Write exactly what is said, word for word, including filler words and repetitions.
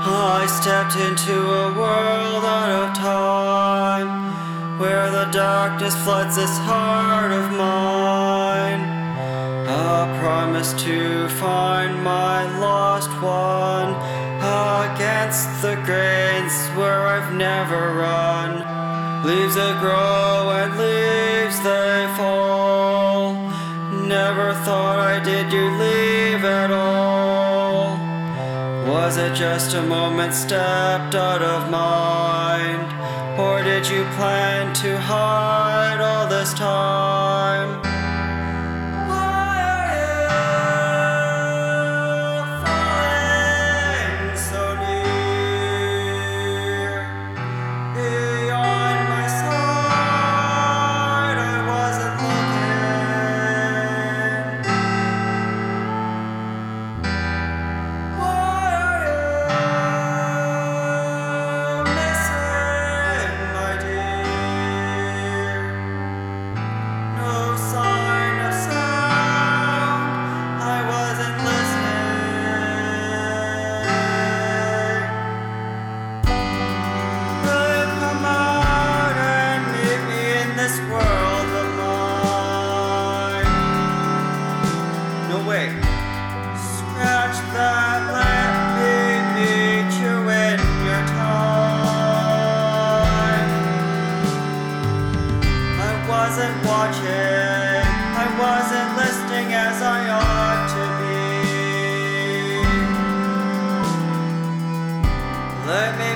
I stepped into a world out of time, where the darkness floods this heart of mine. A promise to find my lost one, against the grains where I've never run. Leaves that grow and leaves they fall. Never thought I did you leave at all. Was it just a moment stepped out of mind? Or did you plan to hide all this time? Why are you falling so near? Beyond my sight, I wasn't looking. Why are you missing, my dear? No sign of sound, I wasn't listening. Will you come out and meet me in this world of mine? No way. Scratch that, let me meet you in your time. I wasn't watching, I wasn't listening as I ought to be. Let me